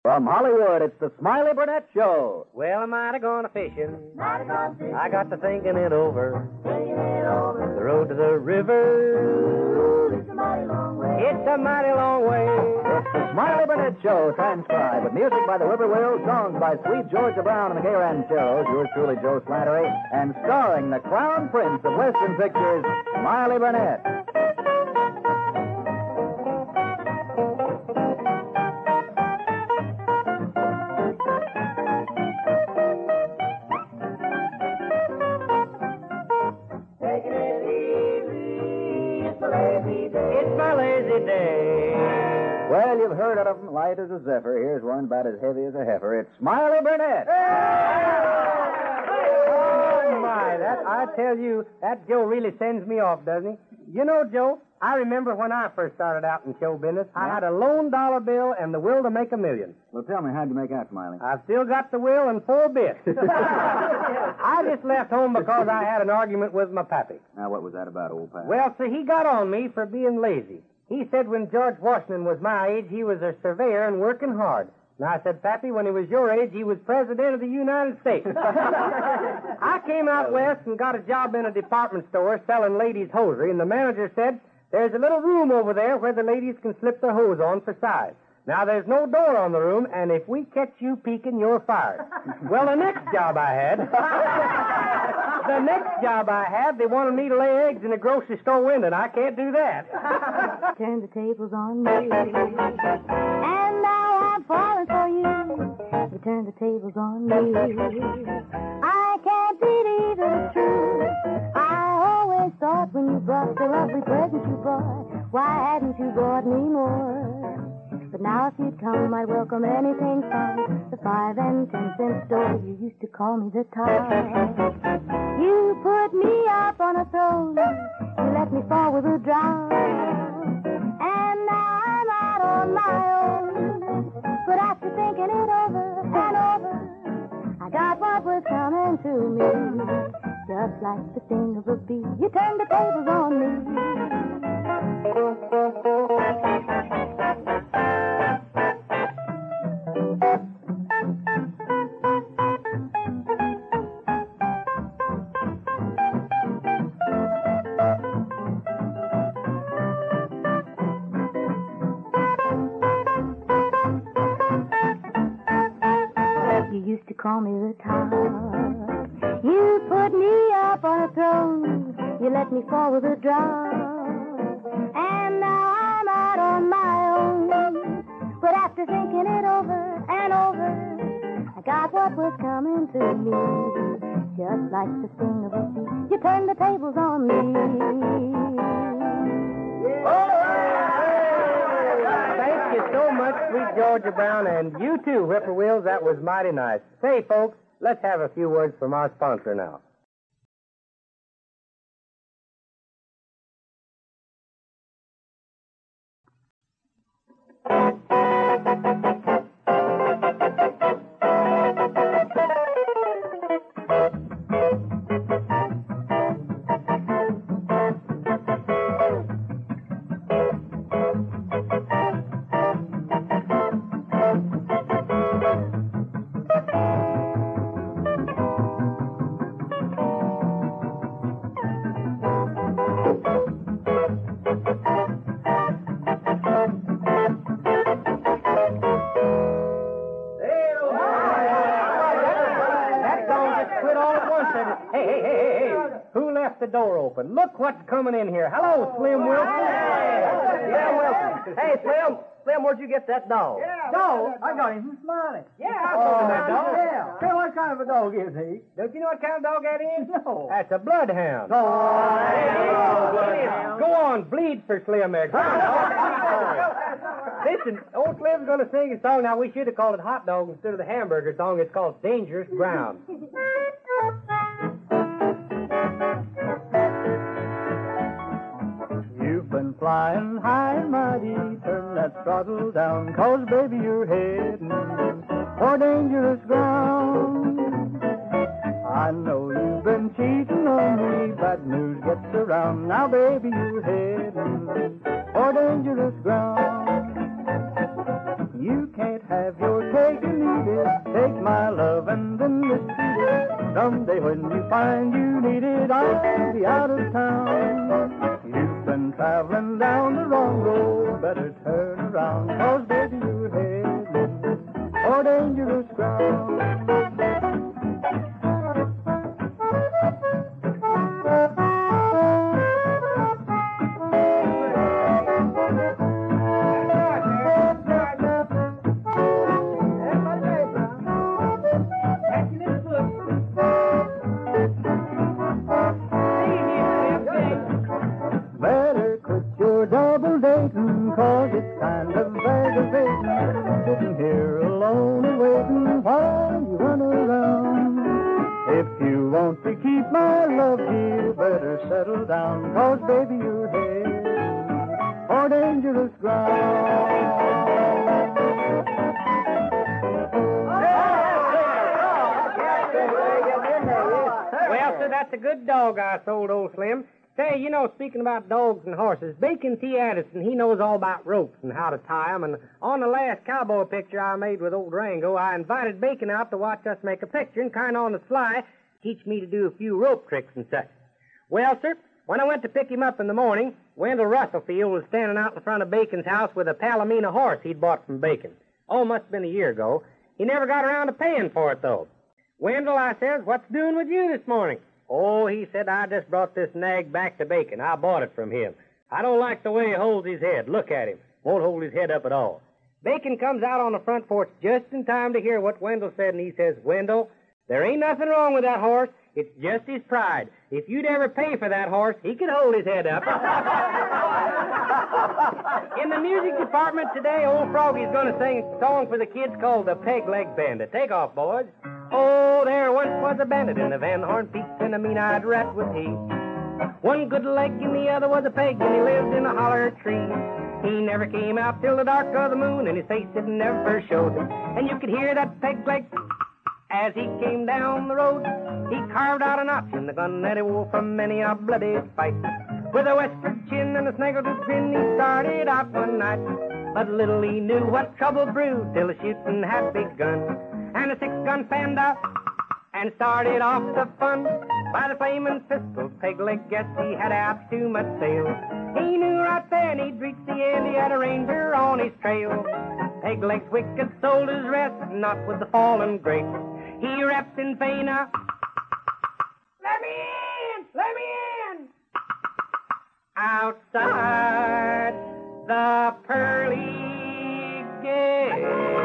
From Hollywood, it's the Smiley Burnett Show. Well, I might have gone a fishing. I got to thinking it over. The road to the river. It's a mighty long way. It's a mighty long way. It's the Smiley Burnett Show, transcribed with music by the Whippoorwills, songs by Sweet Georgia Brown and the Gay Rancheros, yours truly, Joe Slattery, and starring the Crown Prince of Western Pictures, Smiley Burnett. Well, you've heard of them, light as a zephyr. Here's one about as heavy as a heifer. It's Smiley Burnett. Oh, my. I tell you, that Joe really sends me off, doesn't he? You know, Joe, I remember when I first started out in show business, I had a lone dollar bill and the will to make $1 million. Well, tell me, how'd you make out, Smiley? I've still got the will and 4 bits. I just left home because I had an argument with my pappy. Now, what was that about, old pal? Well, see, he got on me for being lazy. He said when George Washington was my age, he was a surveyor and working hard. And I said, Pappy, when he was your age, he was president of the United States. I came out west and got a job in a department store selling ladies' hosiery, and the manager said, there's a little room over there where the ladies can slip their hose on for size. Now, there's no door on the room, and if we catch you peeking, you're fired. Well, the next job I had, they wanted me to lay eggs in a grocery store window, and I can't do that. Turn the tables on me, and now I'm falling for you. You turn the tables on me. I can't believe it's true. I always thought when you brought the lovely presents you brought, why hadn't you brought me more? But now if you'd come, I'd welcome anything from the 5 and 10 cent store. You used to call me the top. You put me up on a throne. You let me fall with a drop. And now I'm out on my own. But after thinking it over and over, I got what was coming to me. Just like the sting of a bee, you turned the tables on me. You used to call me the top. You put me up on a throne. You let me fall with a drop. And now I'm out on my own. But after thinking it over and over, I got what was coming to me. Just like the sting of a bee, you turned the tables on me. Thank you so much, Sweet Georgia Brown, and you too, Whippoorwills. That was mighty nice. Say, folks, let's have a few words from our sponsor now. The door open. Look what's coming in here. Hello, Slim Wilson. Yeah, Wilson. Hey, Slim. Slim, where'd you get that dog? Dog? I got him from Smiley. Yeah, I saw that dog. Yeah. Say, what kind of a dog is he? Don't you know what kind of dog that is? No. That's a bloodhound. Oh, Go on, bleed for Slim there. Listen, old Slim's going to sing a song. Now, we should have called it Hot Dog instead of the hamburger song. It's called Dangerous Ground. you've been flying high and mighty. Turn that throttle down, 'cause baby, you're heading for dangerous ground. I know you've been cheating on me. Bad news gets around. Now, baby, you're heading for dangerous ground. You can't have your cake and eat it. Take my love and then mistreat it. Someday when you find you need it, I'll be out of town. You've been traveling down the wrong road. Better turn around, 'cause baby, you're heading for dangerous ground. Better quit your double dating, 'cause it's kind of aggravating, sitting here alone and waiting while you run around. If you want to keep my love, dear, better settle down, 'cause baby, you're heading for dangerous ground. Well, sir, that's a good dog I sold old Slim. Say, you know, speaking about dogs and horses, Bacon T. Addison, he knows all about ropes and how to tie 'em. And on the last cowboy picture I made with old Rango, I invited Bacon out to watch us make a picture and kind of on the sly teach me to do a few rope tricks and such. Well, sir, when I went to pick him up in the morning, Wendell Russellfield was standing out in front of Bacon's house with a Palomino horse he'd bought from Bacon. Oh, must have been a year ago. He never got around to paying for it, though. Wendell, I says, what's doing with you this morning? Oh, he said, I just brought this nag back to Bacon. I bought it from him. I don't like the way he holds his head. Look at him. Won't hold his head up at all. Bacon comes out on the front porch just in time to hear what Wendell said, and he says, Wendell, there ain't nothing wrong with that horse. It's just his pride. If you'd ever pay for that horse, he could hold his head up. In the music department today, old Froggy's going to sing a song for the kids called the Peg Leg Bandit. Take off, boys. Oh, there once was a bandit in the Van Horn Peaks, and a mean-eyed rat was he. One good leg and the other was a peg, and he lived in a holler tree. He never came out till the dark of the moon, and his face it never showed him. And you could hear that peg leg as he came down the road. He carved out a notch in the gun that he wore from many a bloody fight. With a westward chin and a snaggletooth grin, he started out one night. But little he knew what trouble brewed till the shooting had begun. And a six-gun fanned out and started off the fun. By the flaming pistol, Peg-leg guessed he had out too much sail. He knew right then he'd reached the end, he had a ranger on his trail. Peg-leg's wicked soul his rest, not with the fallen great. He rapped in Fana, let me in, let me in. Outside the pearly gate.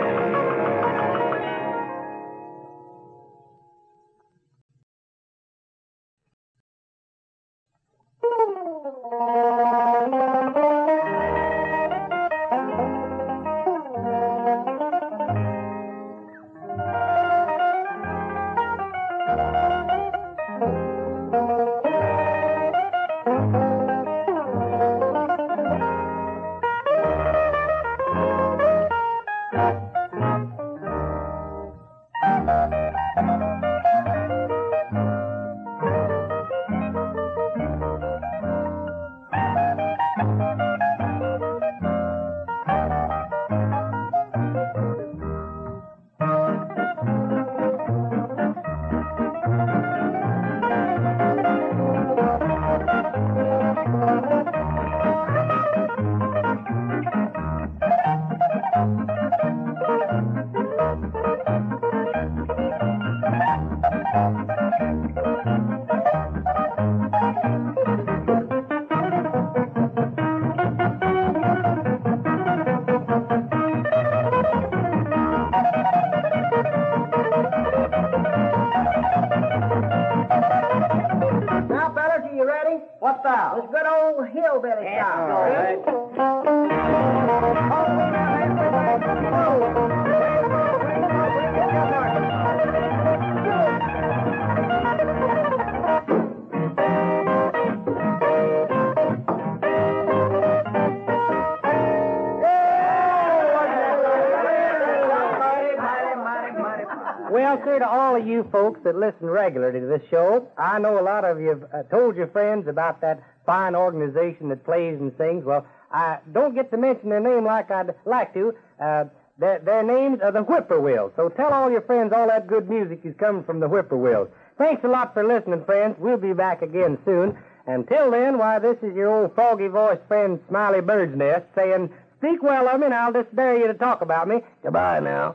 What thou? This good old hillbilly style. Well, sir, to all of you folks that listen regularly to this show, I know a lot of you have told your friends about that fine organization that plays and sings. Well, I don't get to mention their name like I'd like to. Their names are the Whippoorwills. So tell all your friends all that good music is coming from the Whippoorwills. Thanks a lot for listening, friends. We'll be back again soon. Until then, why, this is your old foggy-voiced friend Smiley Bird's Nest saying, speak well of me and I'll just dare you to talk about me. Goodbye now.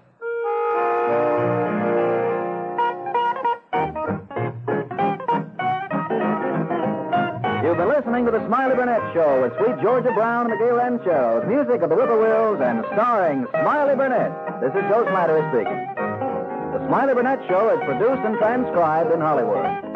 You've been listening to the Smiley Burnett Show with Sweet Georgia Brown and the Gay Rancheros, music of the Whippoorwills, and starring Smiley Burnett. This is Joe Slattery speaking. The Smiley Burnett Show is produced and transcribed in Hollywood.